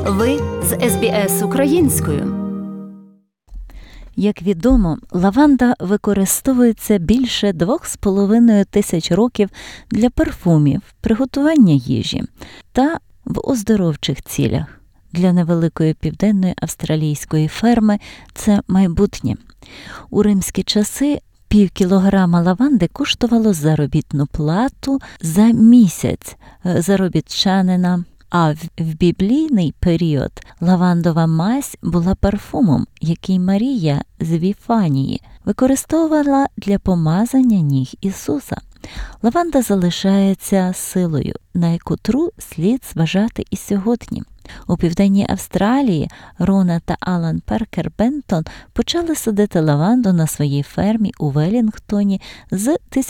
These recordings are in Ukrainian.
Ви з СБС українською. Як відомо, лаванда використовується більше 2,5 тисяч років для парфумів, приготування їжі та в оздоровчих цілях. Для невеликої південної австралійської ферми це майбутнє. У римські часи пів кілограма лаванди коштувало заробітну плату за місяць заробітчанина. А в біблійний період лавандова мазь була парфумом, який Марія з Віфанії використовувала для помазання ніг Ісуса. Лаванда залишається силою, на котру слід зважати і сьогодні. У Південній Австралії Рона та Алан Паркер Бентон почали садити лаванду на своїй фермі у Велінгтоні з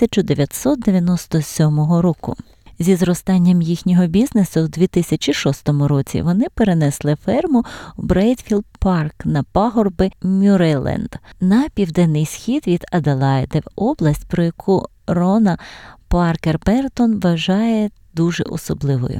1997 року. Зі зростанням їхнього бізнесу в 2006 році вони перенесли ферму в Брейтфілд Парк на пагорби Мюррейленд на південний схід від Аделаїди, в область, про яку Рона Паркер Бентон вважає дуже особливою.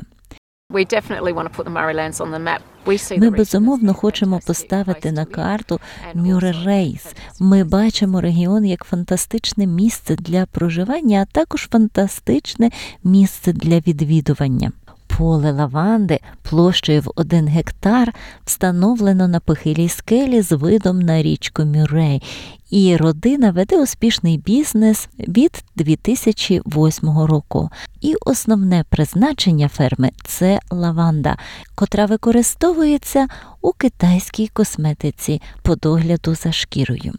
Ми, безумовно, хочемо поставити на карту Мюррей. Ми бачимо регіон як фантастичне місце для проживання, а також фантастичне місце для відвідування. Поле лаванди площею в 1 гектар встановлено на похилій скелі з видом на річку Мюррей. І родина веде успішний бізнес від 2008 року. І основне призначення ферми – це лаванда, котра використовується у китайській косметиці по догляду за шкірою.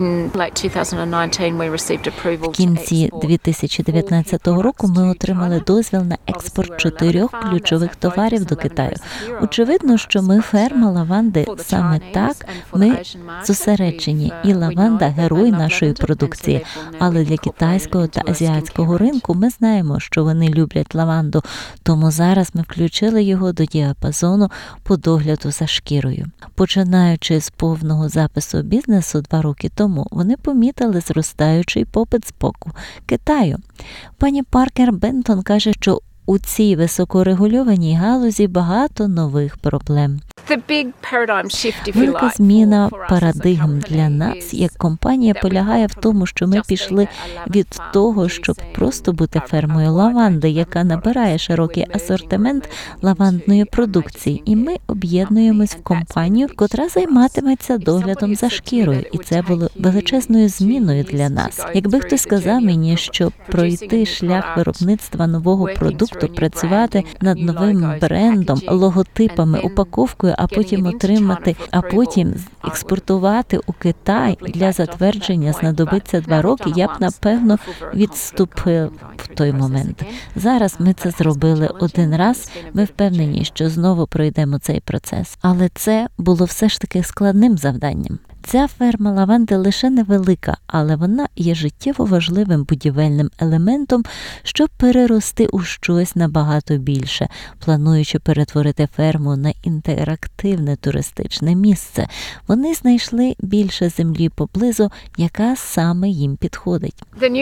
В кінці 2019 року ми отримали дозвіл на експорт 4 ключових товарів до Китаю. Очевидно, що ми ферма лаванди, саме так ми зосереджені, і лаванда – герой нашої продукції. Але для китайського та азіатського ринку ми знаємо, що вони люблять лаванду, тому зараз ми включили його до діапазону по догляду за шкірою. Починаючи з повного запису бізнесу 2 роки тому, вони помітили зростаючий попит з боку Китаю. Пані Паркер Бентон каже, що у цій високорегульованій галузі багато нових проблем. Велика зміна парадигм для нас, як компанія, полягає в тому, що ми пішли від того, щоб просто бути фермою лаванди, яка набирає широкий асортимент лавандної продукції, і ми об'єднуємось в компанію, котра займатиметься доглядом за шкірою, і це було величезною зміною для нас. Якби хтось сказав мені, що пройти шлях виробництва нового продукту, працювати над новим брендом, логотипами, упаковкою, а потім експортувати у Китай для затвердження знадобиться 2 роки, я б, напевно, відступив в той момент. Зараз ми це зробили 1 раз, ми впевнені, що знову пройдемо цей процес. Але це було все ж таки складним завданням. Ця ферма лаванди лише невелика, але вона є життєво важливим будівельним елементом, щоб перерости у щось набагато більше, плануючи перетворити ферму на інтерактивне туристичне місце. Вони знайшли більше землі поблизу, яка саме їм підходить.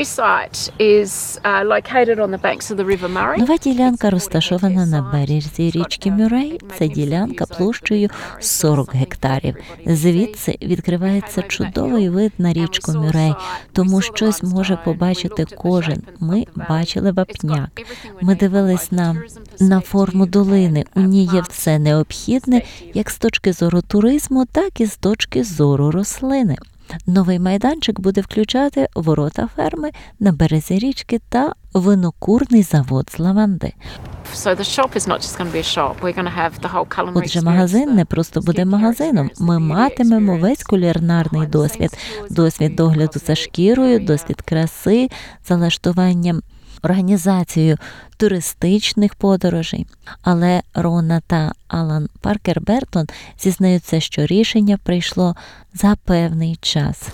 Нова ділянка розташована на березі річки Мюррей. Це ділянка площею 40 гектарів. Звідси відкривається чудовий вид на річку Мюррей, тому щось може побачити кожен. Ми бачили вапняк. Ми дивились на форму долини. У ній є все необхідне, як з точки зору туризму, так і з точки зору рослини. Новий майданчик буде включати ворота ферми на березі річки та винокурний завод з лаванди. Отже, магазин не просто буде магазином. Ми матимемо весь кулінарний досвід догляду за шкірою, досвід краси, залаштуванням, організацією туристичних подорожей. Але Рона та Алан Паркер Бентон зізнаються, що рішення прийшло за певний час.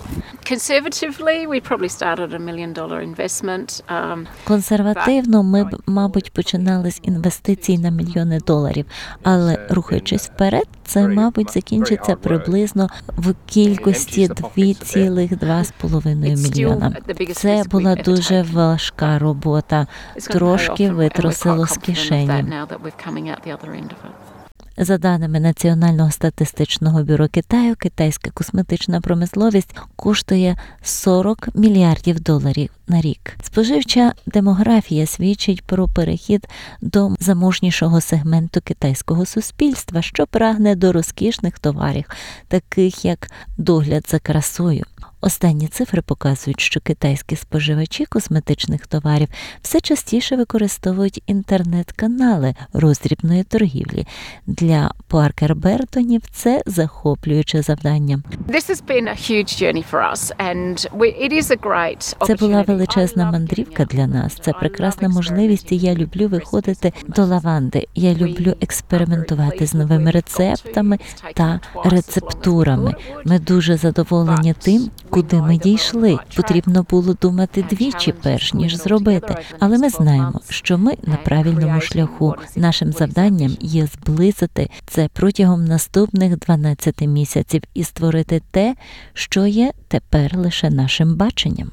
Консервативно ми б, мабуть, починали з інвестицій на мільйони доларів, але рухаючись вперед, це, мабуть, закінчиться приблизно в кількості 2,2,5 мільйона. Це була дуже важка робота, трошки витрусило з кишені. За даними Національного статистичного бюро Китаю, китайська косметична промисловість коштує 40 мільярдів доларів на рік. Споживча демографія свідчить про перехід до заможнішого сегменту китайського суспільства, що прагне до розкішних товарів, таких як догляд за красою. Останні цифри показують, що китайські споживачі косметичних товарів все частіше використовують інтернет-канали роздрібної торгівлі. Для Паркер Бертонів це захоплююче завдання. Це була величезна мандрівка для нас. Це прекрасна можливість, і я люблю виходити до лаванди. Я люблю експериментувати з новими рецептами та рецептурами. Ми дуже задоволені тим, куди ми дійшли. Потрібно було думати двічі, перш ніж зробити. Але ми знаємо, що ми на правильному шляху. Нашим завданням є зблизити це протягом наступних 12 місяців і створити те, що є тепер лише нашим баченням.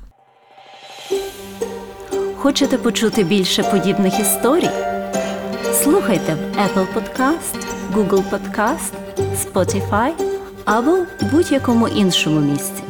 Хочете почути більше подібних історій? Слухайте в Apple Podcast, Google Podcast, Spotify або в будь-якому іншому місці.